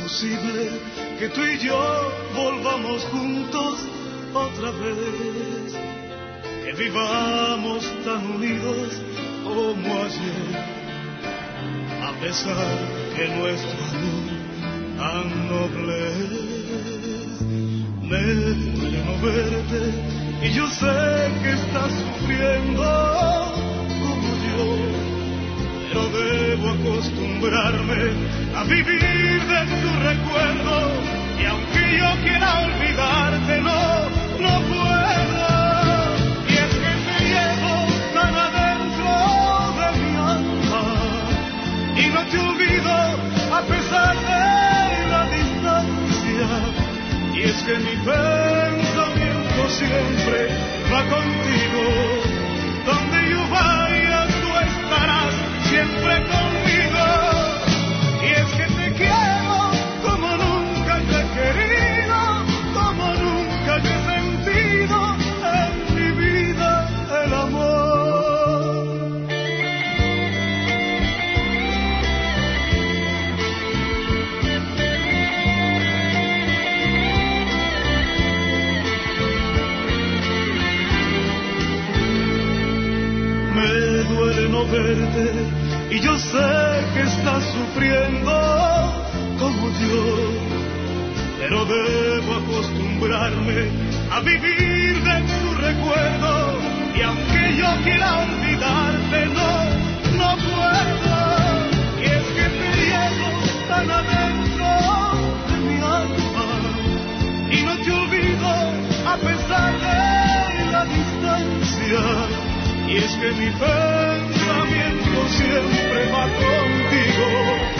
posible que tú y yo volvamos juntos otra vez, que vivamos tan unidos como ayer, a pesar que nuestro amor tan noble es. Me duele no verte y yo sé que estás sufriendo como yo, pero debo acostumbrarme a vivir de tu recuerdo, y aunque yo quiera olvidarte, no puedo. Y es que te llevo tan adentro de mi alma, y no te olvido a pesar de la distancia. Y es que mi pensamiento siempre va contigo, donde yo vaya tú estarás siempre conmigo. Y es que te quiero como nunca yo he querido, como nunca yo he sentido en mi vida el amor. Me duele no verte y yo sé que estás sufriendo como yo, pero debo acostumbrarme a vivir de tu recuerdo, y aunque yo quiera olvidarte, no puedo. Y es que te llevo tan adentro de mi alma, y no te olvido a pesar de la distancia. Y es que mi pensamiento siempre va contigo,